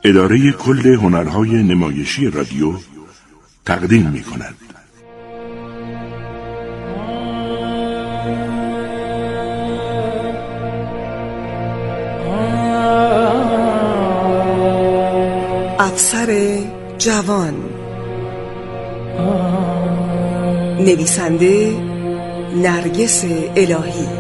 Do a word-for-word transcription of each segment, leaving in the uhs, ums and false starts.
اداره کل هنرهای نمایشی رادیو تقدیم می کند. افسر جوان، نویسنده نرگس الهی،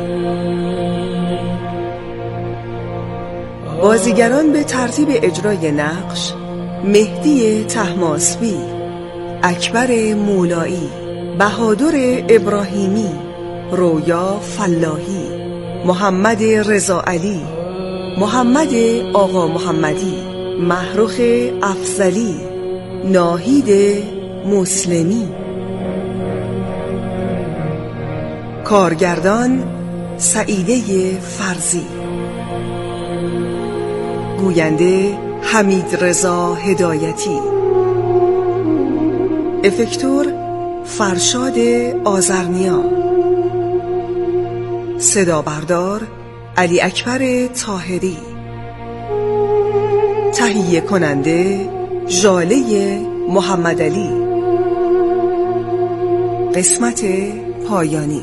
بازیگران به ترتیب اجرای نقش: مهدی طهماسبی، اکبر مولایی، بهادر ابراهیمی، رویا فلاحی، محمد رضا علی، محمد آقا محمدی، محروخ افضلی، ناهید مسلمی. کارگردان: سعیده فرزی. گوینده: حمید رضا هدایتی. افکتور: فرشاد آذرنیا. صدا بردار: علی اکبر طاهری. تهیه کننده: ژاله محمد علی. قسمت پایانی.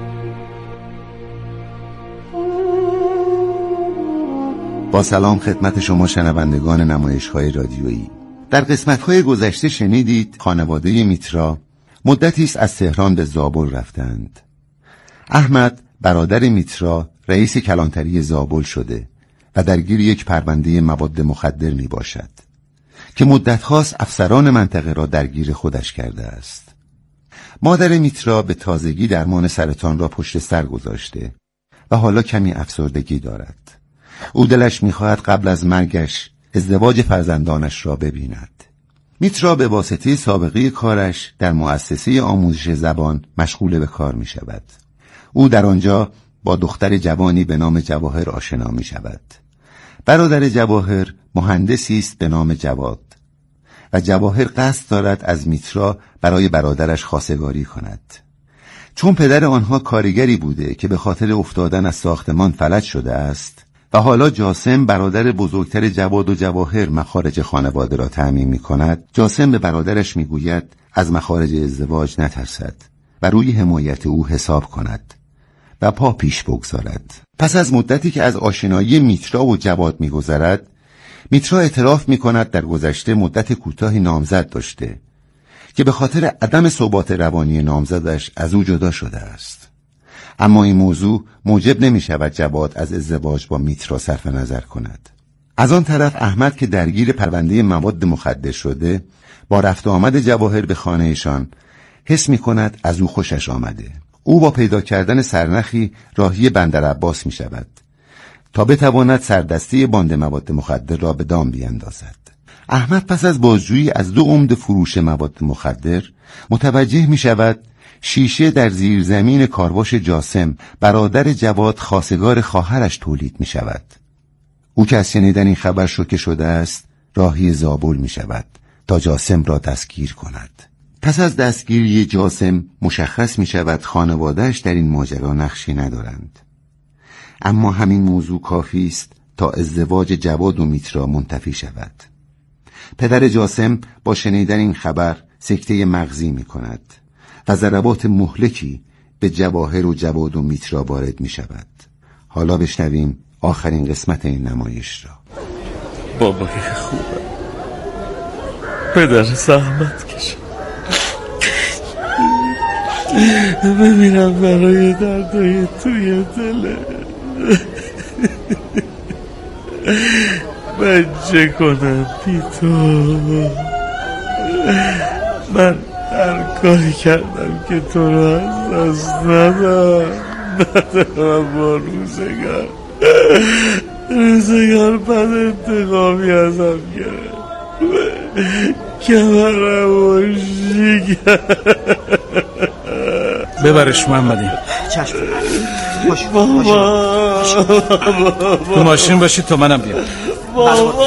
با سلام خدمت شما شنوندگان نمایش‌های رادیویی. در قسمت‌های گذشته شنیدید خانواده میترا مدتی است از تهران به زابل رفتند. احمد برادر میترا رئیس کلانتری زابل شده و درگیر یک پرونده مواد مخدر می باشد که مدت هاست افسران منطقه را درگیر خودش کرده است. مادر میترا به تازگی درمان سرطان را پشت سر گذاشته و حالا کمی افسردگی دارد. او دلش می‌خواهد قبل از مرگش ازدواج فرزندانش را ببیند. میترا به واسطه سابقه کارش در مؤسسه آموزش زبان مشغول به کار می شود. او در آنجا با دختر جوانی به نام جواهر آشنا می شود. برادر جواهر مهندسی است به نام جواد و جواهر قصد دارد از میترا برای برادرش خواستگاری کند. چون پدر آنها کارگری بوده که به خاطر افتادن از ساختمان فلج شده است و حالا جاسم برادر بزرگتر جواد و جواهر مخارج خانواده را تأمین می کند، جاسم به برادرش می گوید از مخارج ازدواج نترسد و روی حمایت او حساب کند و پا پیش بگذارد. پس از مدتی که از آشنایی میترا و جواد می‌گذرد، میترا اعتراف می‌کند در گذشته مدت کوتاهی نامزد داشته که به خاطر عدم ثبات روانی نامزدش از او جدا شده است. اما این موضوع موجب نمی‌شود جواد از ازدواج با میترا صرف نظر کند. از آن طرف احمد که درگیر پرونده مواد مخدر شده، با رفت و آمد جواهر به خانه‌شان حس می‌کند از او خوشش آمده. او با پیدا کردن سرنخی راهی بندر عباس می شود تا بتواند سردسته باند مواد مخدر را به دام بیاندازد. احمد پس از بازجویی از دو عمده فروش مواد مخدر متوجه می شود شیشه در زیرزمین کارواش جاسم برادر جواد خواستگار خواهرش تولید می شود. او که از شنیدن این خبر شوکه شده است راهی زابل می شود تا جاسم را دستگیر کند. پس از دستگیری جاسم مشخص می شود خانواده‌اش در این ماجرا نقشی ندارند. اما همین موضوع کافی است تا ازدواج جواد و میترا منتفی شود. پدر جاسم با شنیدن این خبر سکته مغزی می کند و ضربات مهلکی به جواهر و جواد و میترا وارد می شود. حالا بشنویم آخرین قسمت این نمایش را. بابای خوبه، پدر زحمت کشه، بمیرم برای دردای توی دله. من چه کنم بی تو؟ من هر کاری کردم که تو رو از دست ندارم ندارم با روزگار روزگار بد انتقامی ازم گرفت، کمرم و شکر. ببرش محمدی. چشم. باشه بابا تو ماشین باشی تو منم بیام. بابا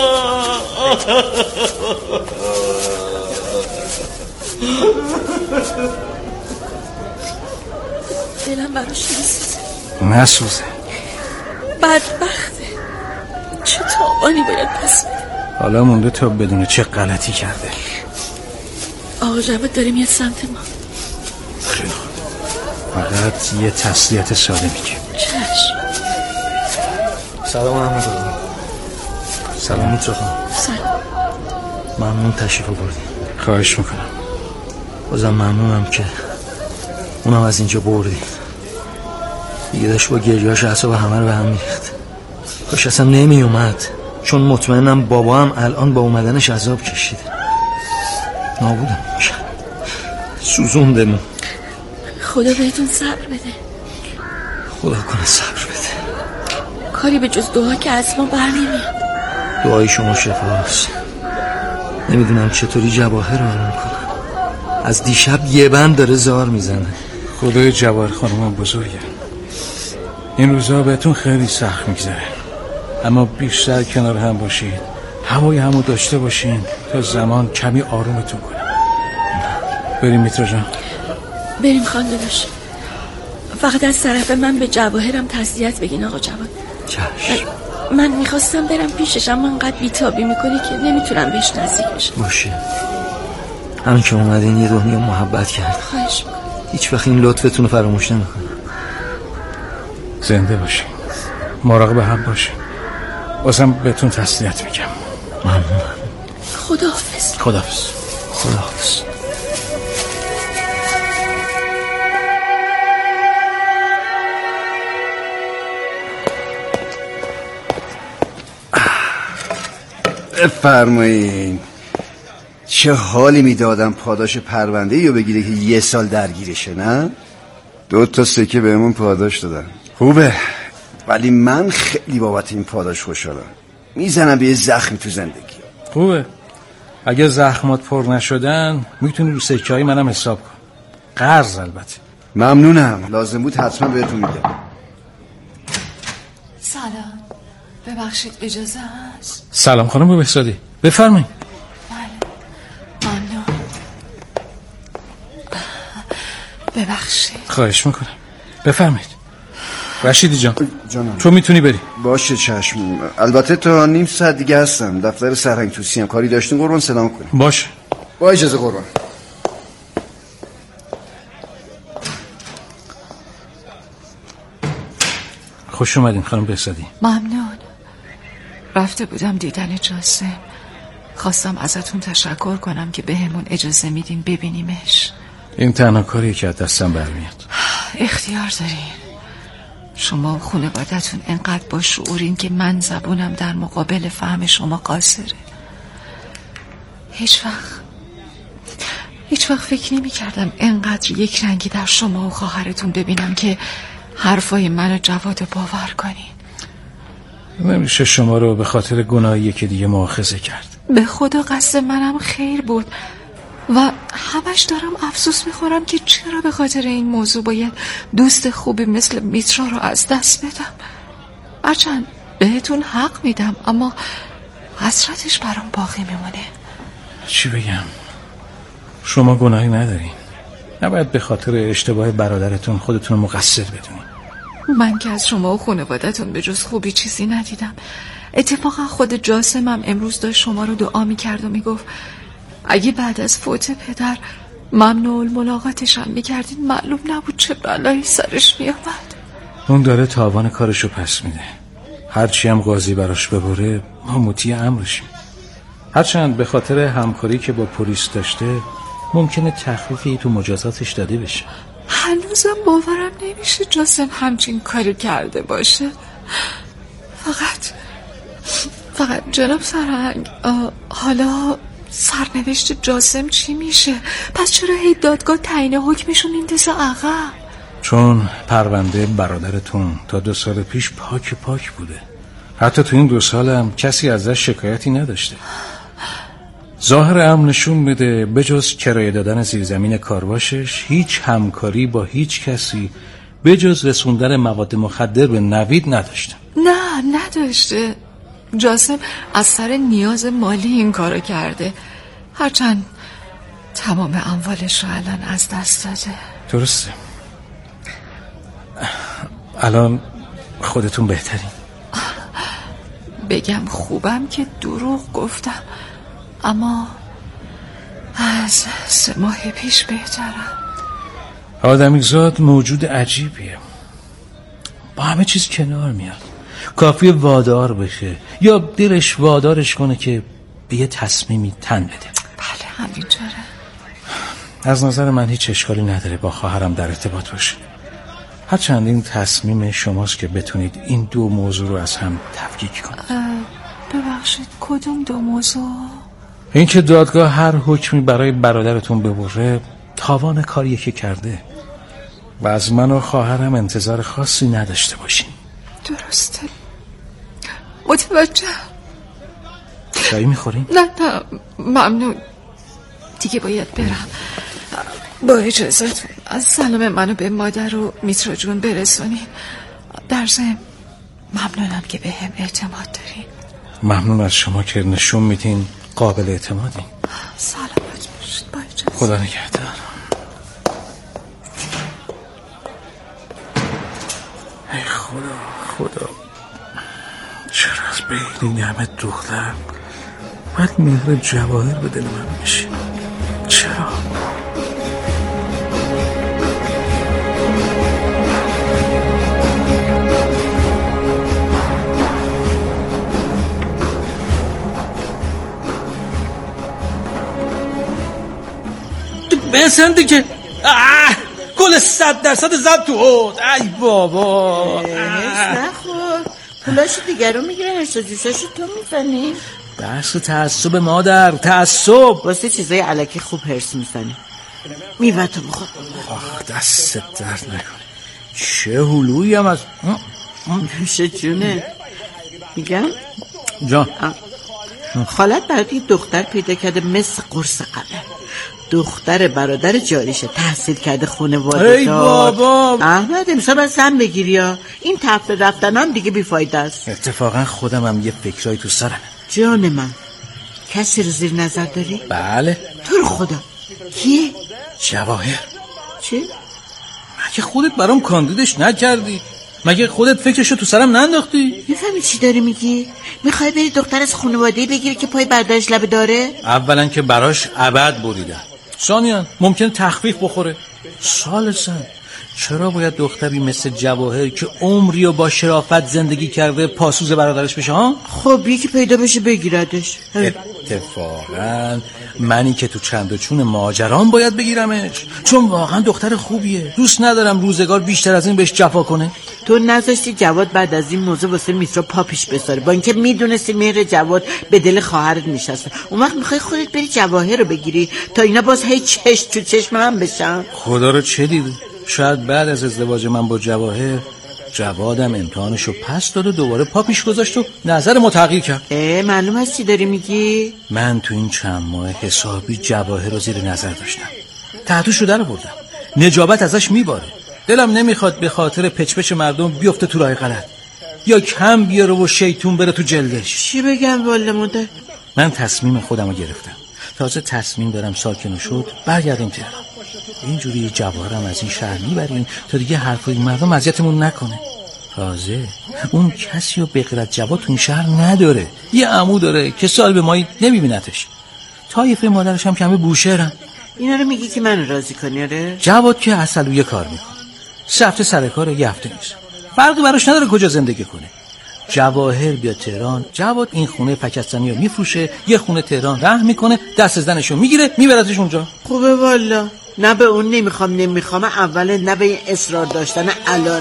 دلم براش میسوزه. نسوزه. بدبخته. چه تاوانی باید پس بده. حالا مونده تا بدونه چه غلطی کرده. آقا جواد داره میاد سمت ما. خیلی خوب، فقط یه تسلیت ساده میگه. چشم. سلام احمد آقا. سلام میترا خانم. سلام. ممنون تشریف آوردی. خواهش میکنم. بازم ممنونم که اونم از اینجا بردی. دیگه داشت با گریهاش اعصاب همه رو به هم میریخت. کاش اصلا نمی اومد، چون مطمئنم بابا هم الان با اومدنش عذاب کشیده. نابودم میشه، سوزوندمون. خدا بهتون صبر بده. خدا کنه صبر بده. کاری به جز دعا که از ما بر نمیاد. دعای شما شفاست. نمیدونم چطوری جواهر رو آروم کنم. از دیشب یه بند داره زار میزنه. خدای جواهر خانم بزرگه. این روزها بهتون خیلی سخت میگذره، اما بیشتر کنار هم باشید، هوای همو داشته باشین تا زمان کمی آرومتون کنه. بریم میترا جان. بریم خان داداش. فقط از طرف من به جواهرم تسلیت بگین آقا جواد. چشم. من میخواستم برم پیشش، اما انقدر بیتابی میکنی که نمیتونم بهش نزدیک بشم. باشه، همین که اومدین یه دنیا محبت کرد. خواهش میکنم. هیچ وقت این لطفتون رو فراموش نمیکنم. زنده باشین، مراقب هم باشین. بازم بهتون تسلیت میگم. ممنونم. خداحافظ. خداحافظ. خداحافظ. بفرمایین. چه حالی میدادم پاداش پرونده یا بگیره که یه سال درگیرشه، نه؟ دو تا سکه بهمون پاداش دادن. خوبه، ولی من خیلی بابت این پاداش خوشحالم. میزنم به یه زخمی تو زندگی. خوبه، اگه زخمات پر نشدن میتونی رو سکه های منم حساب کن. قرض البته. ممنونم، لازم بود حتما بهتون میگم. سلام، ببخشید اجازه هست؟ سلام خانم بهزادی، بفرمایید. بله، ممنون. ببخشید. خواهش میکنم، بفرمایید. رشیدی جان، جانم. تو میتونی بری. باشه چشم، البته تا نیم ساعت دیگه هستم. دفتر سرهنگ توسی هم کاری داشتین قربان سلام کنیم. باشه، با اجازه قربان. خوش اومدین خانم بهزادی. ممنون. رفته بودم دیدن جاسم، خواستم ازتون تشکر کنم که بهمون اجازه میدین ببینیمش. این تنها کاریه که از دستم برمیاد. اختیار دارین. شما و خانوادتون انقدر با شعورین که من زبونم در مقابل فهم شما قاصره. هیچ وقت هیچ وقت فکر نمی کردم انقدر یک رنگی در شما و خواهرتون ببینم که حرفای منو جواد باور کنین. نمیشه شما رو به خاطر گناهی که دیگه مؤاخذه کرد. به خدا قصد منم خیر بود و همش دارم افسوس میخورم که چرا به خاطر این موضوع باید دوست خوبی مثل میترا رو از دست بدم. هرچند بهتون حق میدم، اما حسرتش برام باقی میمونه. چی بگم؟ شما گناهی ندارین. نباید به خاطر اشتباه برادرتون خودتون مقصر بدونین. من که از شما و خانوادتون به جز خوبی چیزی ندیدم. اتفاقا خود جاسمم امروز داشت شما رو دعا میکرد و میگفت اگه بعد از فوت پدر ممنوع ملاقاتشم میکردین معلوم نبود چه بلایی سرش میامد. اون داره تاوان کارشو پس میده. هرچی هم قاضی براش ببره ما مطیع امرشیم. هرچند به خاطر همکاری که با پلیس داشته ممکنه تخفیفی تو مجازاتش داده بشه. هنوزم باورم نمیشه جاسم همچین کاری کرده باشه. فقط فقط جناب سرهنگ، حالا سرنوشت جاسم چی میشه؟ پس چرا هی دادگاه تعیین حکمشو میندازه عقب؟ چون پرونده برادرتون تا دو سال پیش پاک پاک بوده. حتی تو این دو سال هم کسی ازش شکایتی نداشته. ظاهر امر نشون میده بجز کرایه دادن زیرزمین کارواشش هیچ همکاری با هیچ کسی بجز رسوندن مواد مخدر به نوید نداشته. نه نداشته. جاسم از سر نیاز مالی این کارو کرده. هرچند تمام اموالش رو الان از دست داده. درسته. الان خودتون بهترین. بگم خوبم که دروغ گفتم، اما از سه ماه پیش بهترم. آدمیزاد موجود عجیبیه، با همه چیز کنار میاد. کافی وادار بشه یا دلش وادارش کنه که به یه تصمیمی تن بده. بله همینطوره. از نظر من هیچ اشکالی نداره با خواهرم در ارتباط باشه، هرچند این تصمیم شماست که بتونید این دو موضوع رو از هم تفکیک کنید. ببخشید کدوم دو موضوع؟ این که دادگاه هر حکمی برای برادرتون ببره تاوان کاریه که کرده و از من و خواهرم انتظار خاصی نداشته باشین. درسته، متوجه. چایی میخورین؟ نه نه ممنون، دیگه باید برم. با اجازت از سلام منو به مادر و میترا جون برسونین. در ضمن ممنونم که به هم اعتماد دارین. ممنون از شما که نشون میدین قابل اعتمادین. سلامت باشید. با اجازت. خدا نگهدار. ای خدا خدا، چرا از بین این همه دختر باید مهر جواهر به دل من میشه؟ چرا؟ بنسن دیگه گل صد درصد زد تو حوض. ای بابا هرس نخور، پولاشو دیگر رو میگیره، هرس و جوشاشو تو میزنی. بحث تعصب مادر، تعصب واسه چیزای علکی خوب هرس میزنی. میوه تو بخور. آخ دست درد نکنه. چه هلویی هم از نوش جونه. میگم جان خالت برات یه دختر پیدا کرده مثل قرص قمر. دختر برادر جاریشه، تحصیل کرده، خانواده دار. ای بابا احمد امشب از هم بگیری یا این تفره رفتن هم دیگه بیفایده است. اتفاقا خودم هم یه فکرایی تو سرم. جان من، کسی رو زیر نظر داری؟ بله. تو رو خدا کیه؟ جواهر. چی؟ مگه خودت برام کاندیدش نکردی؟ مگه خودت فکرشو تو سرم ننداختی؟ میفهمی چی داری میگی؟ میخوای بری دختر از خانواده بگیری که پای برداشت لبه داره؟ اولا که براش ابد بریدم، ثانیاً ممکن تخفیف بخوره، ثالثاً چرا باید دختری مثل جواهر که عمری و با شرافت زندگی کرده پاسوز برادرش بشه ها؟ خب یکی پیدا بشه بگیردش. اتفاقا منی که تو چند و چون ماجران باید بگیرمش، چون واقعا دختر خوبیه. دوست ندارم روزگار بیشتر از این بهش جفا کنه. تو نذاشتی جواد بعد از این موضوع واسه میترا پا پیش بذاره، با اینکه میدونستی مهر جواد به دل خواهرت میشسته. اون وقت میخوای خودت بری جواهر رو بگیری تا اینا باز هی چشم تو چشم هم بشن. خدا رو چه دیدی؟ شاید بعد از ازدواج من با جواهر جوادم امتحانشو پس داد و دوباره پا پیش گذاشت و نظر ما تغییر کرد. اه معلوم است چی داری میگی؟ من تو این چند ماه حسابی جواهر رو زیر نظر داشتم، تحتوشو در بردم، نجابت ازش میباره. دلم نمیخواد به خاطر پچپچ مردم بیفته تو راه غلط یا کم بیاره و شیطون بره تو جلدش. چی بگم والا مادر؟ من تصمیم خودم رو گرفتم، تازه تصمیم دارم ساکن شد برگردیم تهران. اینجوری جواهرم از این شهر میبریم تا دیگه حرفای مردم اذیتمون نکنه. تازه اون کسی رو به غیر از جواد تو این شهر نداره، یه عمو داره که سال به مایی نمیبینتش. طایفه مادرش هم کمی بوشهرن. اینا رو میگی که من راضی کنی؟ آره جواد که اصلویه کار میکنه، سه هفته سر کار، یه هفته نیست، فرقی براش نداره کجا زندگی کنه. جواهر بیا تهران، جواد این خونه پکستانی رو میفروشه، یه خونه تهران رهن میکنه، دست زنشو میگیره میبرتش اونجا. خوبه والا. نه به اون نمیخوام نمیخوام اوله، نه به این اصرار داشتن الان.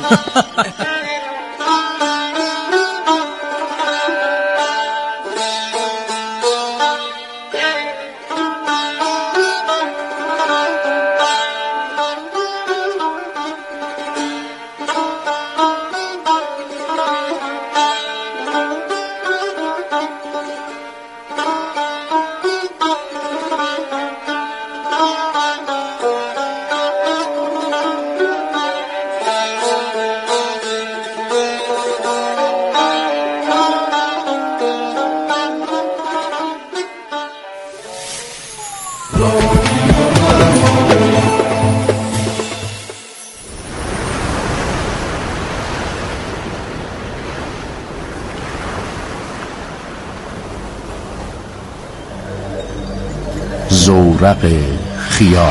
زورق خیال.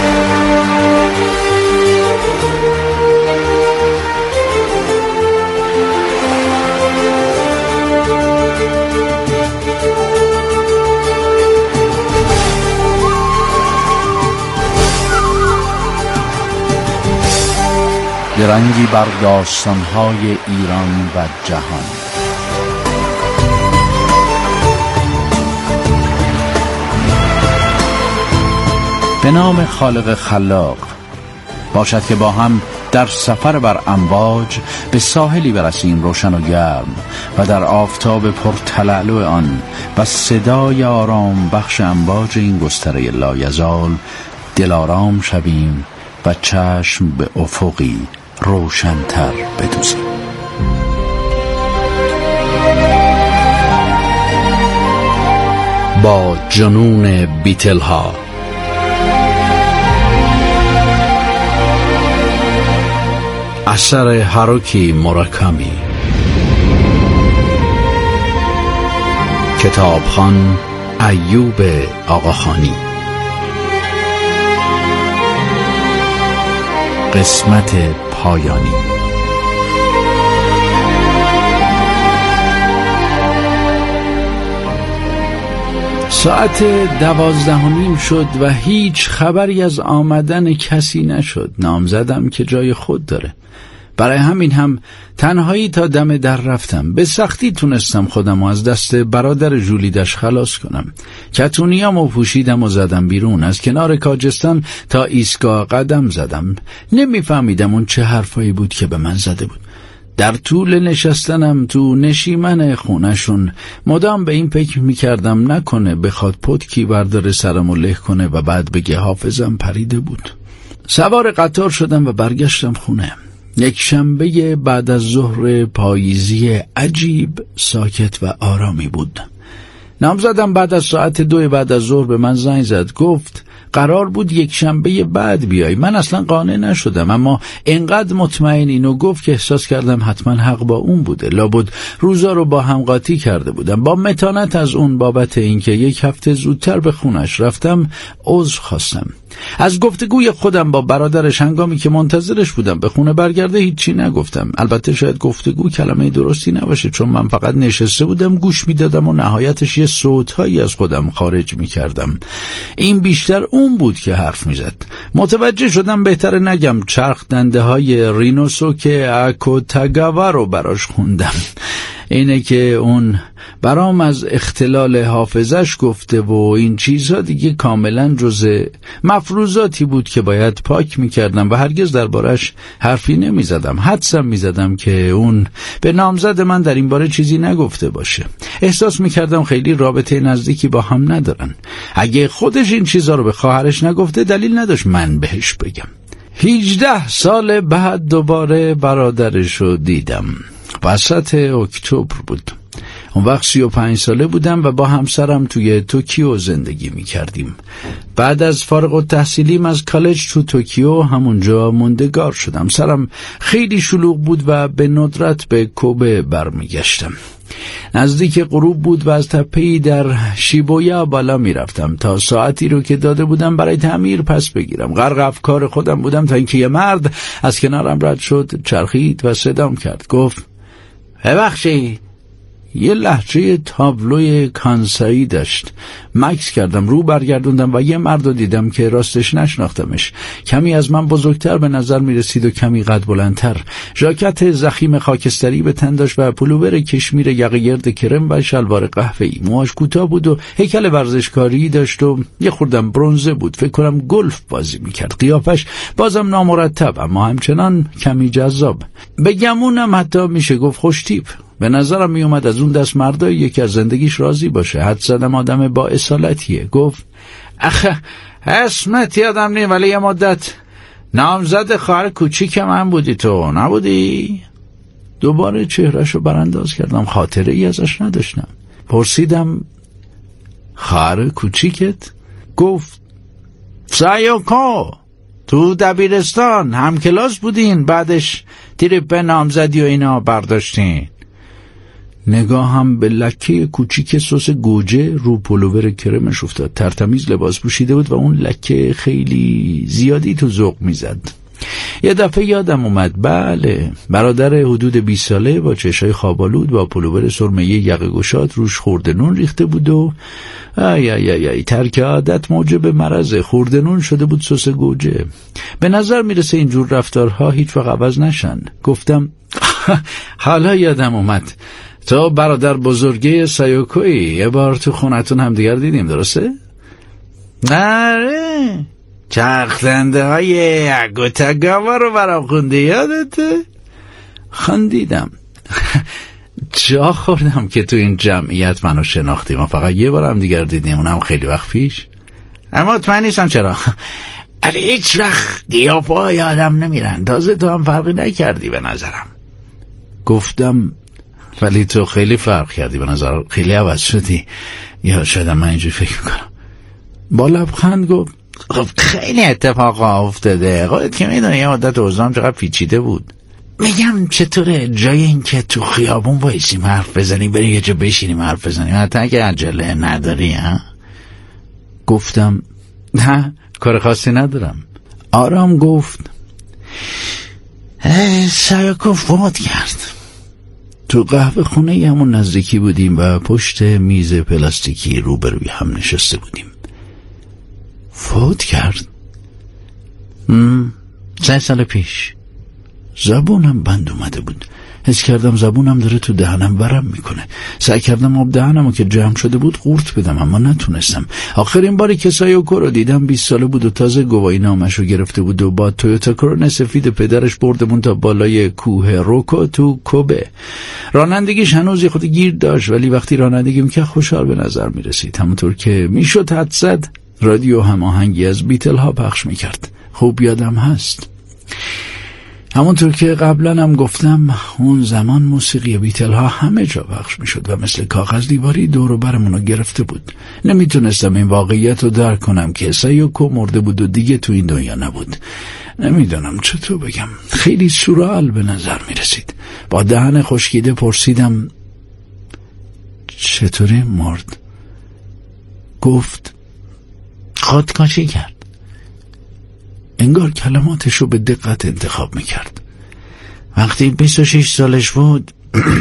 درنگی بر داستان‌های ایران و جهان. به نام خالق خلاق. باشد که با هم در سفر بر امواج به ساحلی برسیم روشن و گرم و در آفتاب پرتلالو آن و صدای آرام بخش امواج این گستره لایزال دلارام شویم و چشم به افقی روشن‌تر بدوزیم. با جنون بیتلها. اثر هاروکی موراکامی. کتابخوان ایوب آقاخانی. قسمت پایانی. ساعت دوازده و نیم شد و هیچ خبری از آمدن کسی نشد. نامزدم که جای خود داره. برای همین هم تنهایی تا دم در رفتم. به سختی تونستم خودم از دست برادر جولیدش خلاص کنم. کتونیامو پوشیدم و زدم بیرون. از کنار کاجستان تا ایستگاه قدم زدم. نمیفهمیدم اون چه حرفایی بود که به من زده بود. در طول نشستنم تو نشیمن خونشون مدام به این فکر میکردم نکنه بخواد پتکی برداره سرمو له کنه و بعد بگه حافظم پریده بود. سوار قطار شدم و برگشتم خونه. یک شنبه بعد از ظهر پاییزی عجیب، ساکت و آرامی بود. نامزدم بعد از ساعت دو بعد از ظهر به من زنگ زد. گفت قرار بود یک شنبه بعد بیای. من اصلا قانع نشدم، اما انقدر مطمئن اینو گفت که احساس کردم حتما حق با اون بوده. لابد روزا رو با هم قاطی کرده بودم. با متانت از اون بابت اینکه یک هفته زودتر به خونش رفتم عذر خواستم. از گفتگوی خودم با برادرش هنگامی که منتظرش بودم به خونه برگرده هیچی نگفتم. البته شاید گفتگو کلمه درستی نباشه، چون من فقط نشسته بودم گوش میدادم و نهایتش یه صوتهایی از خودم خارج میکردم. این بیشتر اون بود که حرف میزد. متوجه شدم بهتره نگم چرخ دنده های رینوسوکه اکوتاگاوا رو براش خوندم. اینه که اون برام از اختلال حافظش گفته و این چیزها دیگه کاملا جزء مفروضاتی بود که باید پاک میکردم و هرگز دربارش حرفی نمیزدم. حدسم میزدم که اون به نامزد من در این باره چیزی نگفته باشه. احساس میکردم خیلی رابطه نزدیکی با هم ندارن. اگه خودش این چیزها رو به خواهرش نگفته دلیل نداشت من بهش بگم. هجده سال بعد دوباره برادرش رو دیدم. وسط اکتبر بود. اون وقت سی و پنج ساله بودم و با همسرم توی توکیو زندگی می کردیم. بعد از فارغ التحصیلیم از کالج تو توکیو همونجا موندگار شدم. سرم خیلی شلوغ بود و به ندرت به کوبه برمی گشتم. نزدیک غروب بود و از تپه‌ای در شیبویا بالا می رفتم تا ساعتی رو که داده بودم برای تعمیر پس بگیرم. غرق افکار خودم بودم تا اینکه یه مرد از کنارم رد شد، چرخید و صدام کرد. گفت ببخشید. یه لهجه تابلوی کانسایی داشت. مکس کردم، رو برگردوندم و یه مرد رو دیدم که راستش نشناختمش. کمی از من بزرگتر به نظر می رسید و کمی قد بلندتر. ژاکت ضخیم خاکستری به تن داشت و پلوور کشمیر یقه گرد کرم و شلوار قهوه‌ای. موهاش کوتاه بود و هیکل ورزشکاری داشت و یه خوردم برنزه بود. فکر کنم گلف بازی می کرد. قیافش بازم نامرتب اما همچنان کمی جذاب. به گمونم حتی میشه گفت خوش تیپ. به نظرم می اومد از اون دست مردای یکی از زندگیش راضی باشه. حد زدم آدم با اصالتیه. گفت اخه اسمت یادم نیم ولی یه مدت نامزد خواهر کوچیک من بودی تو، نبودی؟ دوباره چهرهشو برانداز کردم. خاطره ای ازش نداشتم. پرسیدم خواهر کوچیکت؟ گفت سایوکو، تو دبیرستان همکلاس بودین، بعدش تریپ نامزدی و اینا برداشتین. نگاهم به لکه کوچیک سس گوجه رو پلوور کرمش افتاد. ترتمیز لباس پوشیده بود و اون لکه خیلی زیادی تو ذوق میزد. یه دفعه یادم اومد، بله، برادر حدود بیست ساله با چشای خوابالود با پلوور سرمه یقه گشاد روش خورده نون ریخته بود و ای ای ای ای ترک عادت موجب مرض. خورده نون شده بود سس گوجه. به نظر میرسه اینجور رفتارها هیچ وقت عوض نشن. گفتم حالا یادم اومد، تو برادر بزرگه سایوکویی، یه بار تو خونتون هم دیگر دیدیم، درسته؟ نره، چرخدنده های اگوتاگاوا رو برام خونده، یادته؟ خندیدم. جا خوردم که تو این جمعیت منو شناختی. ما فقط یه بار هم دیگر دیدیم، اونم خیلی وقت پیش. اما مطمئن نیستم چرا. علی هیچ وقت قیافه های آدم نمیرن، تازه تو هم فرقی نکردی به نظرم. گفتم ولی تو خیلی فرق کردی به نظر، خیلی عوض شدی. یا شاید من اینجوری فکر میکنم. با لبخند گفت خب خیلی اتفاقا افتاده، خودت که میدونی یه مدت اوضاعم چقدر پیچیده بود. میگم چطوره جای این که تو خیابون وایسیم حرف بزنی، بری یه جا بشینیم حرف بزنیم، حتی اگه عجله نداری. ها؟ گفتم نه، کار خاصی ندارم. آرام گفت سایوکو فوت کرد. تو قهوه خونه همون نزدیکی بودیم و پشت میز پلاستیکی روبروی هم نشسته بودیم. فوت کرد؟ م سه سال پیش. زبونم بند اومده بود. حس کردم زبونم داره تو دهنم ورم میکنه. سعی کردم آب دهنمو که جمع شده بود قورت بدم، اما نتونستم. آخرین باری که سایوکو رو دیدم بیست ساله بود و تازه گواهی نامشو گرفته بود و با تویوتا کرون سفید پدرش بردمون تا بالای کوه روکو تو کوبه. رانندگیش هنوز خود گیر داشت، ولی وقتی رانندگی میکرد خوشحال به نظر میرسید. همونطور که میشد حد زد، رادیو هم آهنگی از بیتل ها پخش میکرد. خوب یادم هست. همونطور که قبلا هم گفتم، اون زمان موسیقی بیتل ها همه جا پخش می شد و مثل کاغذ دیواری دور و برمونو گرفته بود. نمیتونستم این واقعیت رو درک کنم که سایوکو مرده بود و دیگه تو این دنیا نبود. نمیدونم چطور بگم، خیلی سورئال به نظر می رسید. با دهن خشکیده پرسیدم چطوری مرد؟ گفت خودکشی کرد. انگار کلماتشو به دقت انتخاب میکرد. وقتی بیست و شش سالش بود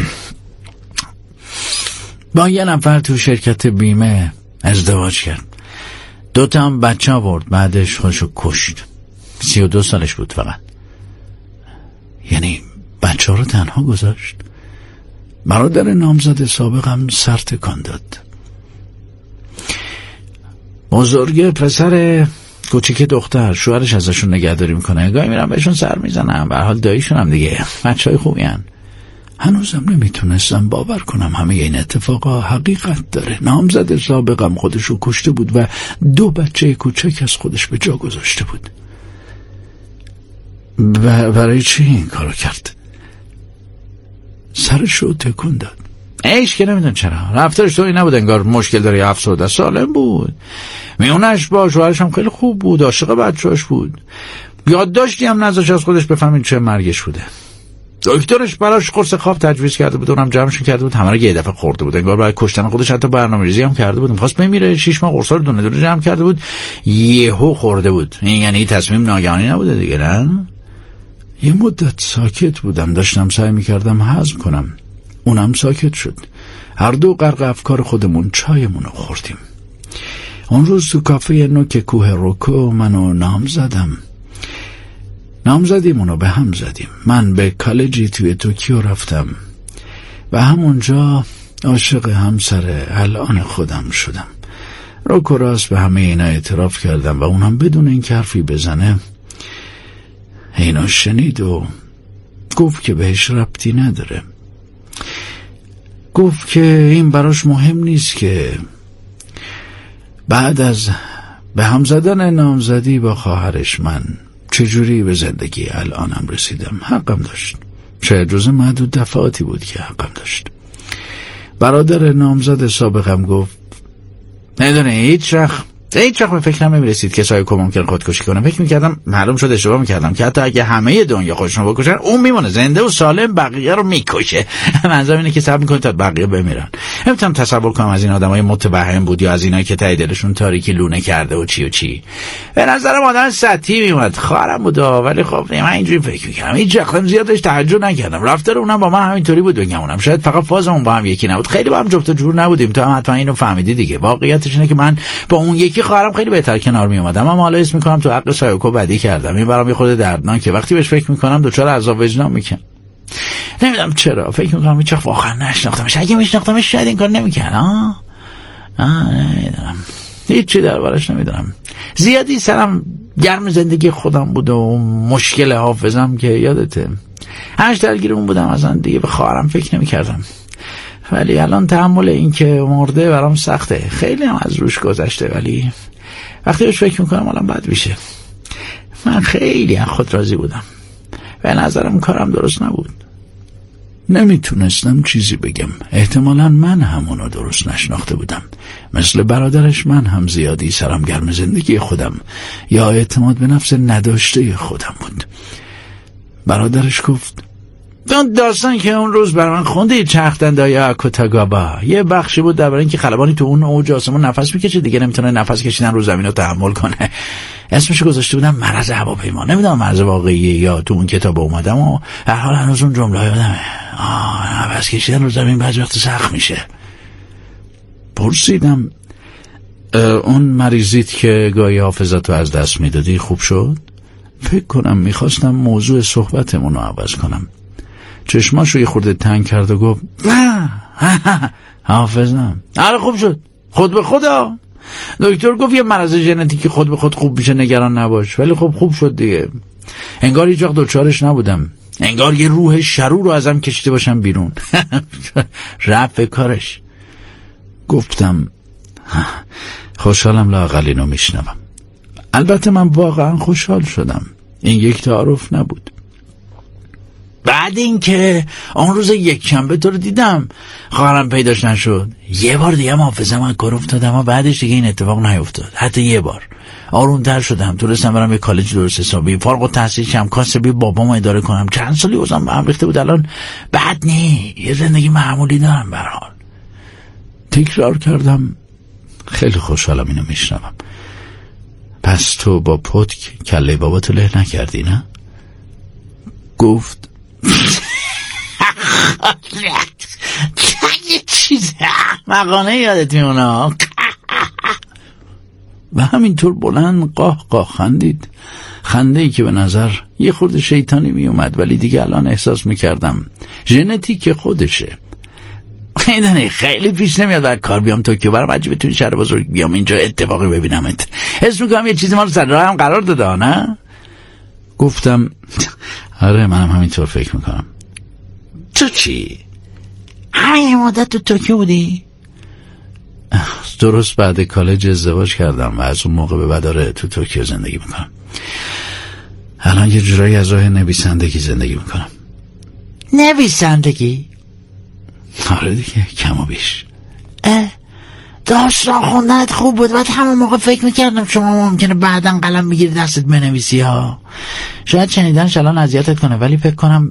با یه نفر تو شرکت بیمه ازدواج کرد. دوتا هم بچه آورد، بعدش خودشو کشت. سی و دو سالش بود فقط. یعنی بچه ها رو تنها گذاشت. برادر نامزد سابقم سر تکان داد. بزرگه پسر کوچیک دختر شوهرش ازشون نگهداری میکنه. گاهی میرم بهشون سر میزنم، به هر حال داییشون هم دیگه بچهای خوبی هن. هنوزم نمیتونستم باور کنم همه این اتفاقا حقیقت داره. نامزد سابقم خودشو کشته بود و دو بچه کوچک از خودش به جا گذاشته بود. و برای چی این کارو کرد؟ سرشو تکون داد. ایش که نمیدون چرا رفتارش طوری نبود، انگار مشکل داره. افسرده، سالم بود، میونش با شوهرش هم خیلی خوب بود، عاشق بچه‌اش بود. یادداشتی هم نذاشت از خودش بفهمین چه مرگش بوده. دکترش براش قرص خواب تجویز کرده بود، اونم جمعش کرده بود، همه رو یه دفعه خورده بود. انگار برای کشتن خودش حتی برنامه‌ریزی هم کرده بود. می‌خواست بمیره، شش ماه قرصا رو دونه دونه جمع کرده بود، یهو خورده بود. این یعنی تصمیم ناگهانی نبوده دیگه، نه؟ یه مدت ساکت بودم، داشتم سعی می‌کردم هضم کنم. اونم ساکت شد. هر دو غرق افکار خودمون چایمون رو خوردیم. اون روز تو کافه نوک کوه روکو منو نام زدم. نام زدیمونو به هم زدیم. من به کالجی توی توکیو رفتم و همونجا عاشق همسر الان خودم شدم. روکو راست به همه اینا اعتراف کردم و اونم بدون این حرفی بزنه اینا شنید و گفت که بهش ربطی نداره. گفت که این براش مهم نیست که بعد از به هم زدن نامزدی با خواهرش من چجوری به زندگی الانم رسیدم. حقم داشت. شاید جز معدود دفعاتی بود که حقم داشت. برادر نامزد سابقم گفت ندونه هیچ وقت هیچ وقت به فکرم نمیرسید که سایکو ممکن خودکشی کنه. فکر میکردم معلوم شد اشتباه میکردم که حتی اگه همه دنیا خودشون بکشن اون میمونه زنده و سالم، بقیه رو میکشه. منظورم اینه که صبر میکنه تا بقیه بمیرن. نمیتونم تصور کنم از این آدمای متوهم بود یا از اینایی که ته دلشون تاریکی لونه کرده و چی و چی. به نظرم آدم سطحی میومد، خواهرم بود ولی خب من اینجوری فکر میکردم. هیچ وقت زیادش توجه نکردم. رفتار اونم با من همینطوری بود بگمونم. شاید فقط فازمون با هم یکی نبود. خیلی با هم جفت و جور نبودیم. تو هم حتما اینو فهمیدی دیگه. واقعیتش اینه که من با اون یکی خواهرم خیلی بهتر کنار می اومدم. اما حالا اسم میکنم تو حق سایکو بدی کردم. این برام یه خورده دردناکه. وقتی بهش فکر میکنم دوچار عذاب وجدان میکنم. نمیدونم چرا فکر میکنم هیچ وقت واقعا نشناختمش. اگه میشناختمش شاید این کار نمیکرد. ها آه نمیدونم، هیچی دربارش نمیدونم. زیادی سرم گرم زندگی خودم بود و مشکل حافظم که یادته همش درگیر اون بودم. اصلا دیگه به خواهرم فکر نمیکردم. ولی الان تحمل این که مرده برام سخته. خیلی هم از روش گذشته ولی وقتی بهش فکر میکنم الان بد میشه. من خیلی از خود راضی بودم. به نظرم کارم درست نبود. نمیتونستم چیزی بگم. احتمالاً من همونو درست نشناخته بودم. مثل برادرش من هم زیادی سرم گرم زندگی خودم یا اعتماد به نفس نداشته خودم بود. برادرش گفت اون داستان که اون روز برای من خونده چرخ دندای آکوتاگابا یه بخشی بود درباره اینکه خلبانی تو اون اوج آسمون نفس میکشه دیگه نمیتونه نفس کشیدن رو زمین رو تحمل کنه. اسمش گذاشته بودم مرض هواپیما. نمیدونم مرض واقعیه یا تو اون کتاب اومدم و هر حال هنوز اون جمله یادمه. آه نفس کشیدن رو زمین بعضی وقت سخت میشه. پرسیدم اون مریضیت که گاهی حافظتو از دست میدادی خوب شد؟ فکر کنم میخواستم موضوع صحبتمون رو عوض کنم. چشماشو یه خورده تنگ کرد و گفت حافظم آره خوب شد خود به خدا. دکتر گفت یه مرض ژنتیکی خود به خود خوب میشه، نگران نباش. ولی خب خوب شد دیگه. انگار هیچ وقت دوچارش نبودم. انگار یه روح شرور رو ازم کشیده باشم بیرون. رفت کارش. گفتم خوشحالم لااقل اینو میشنوم. البته من واقعا خوشحال شدم. این یک تعارف نبود. بعد اینکه اون روز یک شنبه تو رو دیدم خواهرم پیداش نشد، یه بار دیگه هم حافظم از کار افتادم و بعدش دیگه این اتفاق نیفتاد. حتی یه بار آرومتر شدم، تونستم برم یه کالج درست حسابی، فارغ التحصیل شم، کاسبی بابامو اداره کنم. چند سالی اوضاعم به هم ریخته بود. الان بعد نی یه زندگی معمولی دارم. به هر حال تکرار کردم خیلی خوشحالم اینو میشنوم. پس تو با پتک کله باباتو له نکردی نه؟ گفت یه چیز مقانه یادت میونه. و همینطور بلند قاه قاه خندید. خنده ای که به نظر یه خورده شیطانی می اومد ولی دیگه الان احساس میکردم ژنتیک خودشه. میدونی خیلی پیش نمیاد بعد کار بیام توکیو، برام عجیبه تو این شهر بزرگ بیام اینجا اتفاقی ببینمت. حس میکنم یه چیزی ما رو سر راه هم قرار داده نه؟ گفتم آره منم همینطور فکر میکنم. تو چی؟ همین مدت تو توکیو بودی؟ درست بعد کالج ازدواج کردم و از اون موقع به بعد آره تو توکیو زندگی میکنم. الان یه جورایی از راه نویسندگی زندگی میکنم. نویسندگی؟ آره دیگه کم و بیش. اه داستان خوندنت خوب بود. بعد همون موقع فکر میکردم شما ممکنه بعداً قلم بگیری دستت بنویسی ها. شاید شنیدنش الان اذیتت کنه ولی فکر کنم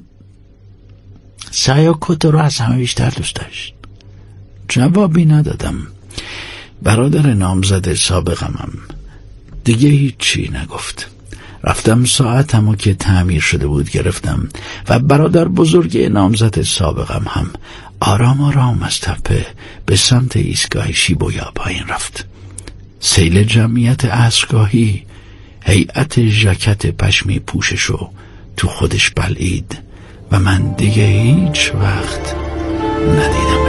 سایکو تو رو از همه بیشتر دوست داشت. جوابی ندادم. برادر نامزد سابقمم دیگه هیچی نگفت. رفتم ساعتمو که تعمیر شده بود گرفتم و برادر بزرگ نامزد سابقم هم آرام آرام از تپه به سمت ایستگاه شیبویا پایین رفت. سیل جمعیت عصرگاهی هیئت ژاکت پشمی پوششو تو خودش بلعید و من دیگه هیچ وقت ندیدم.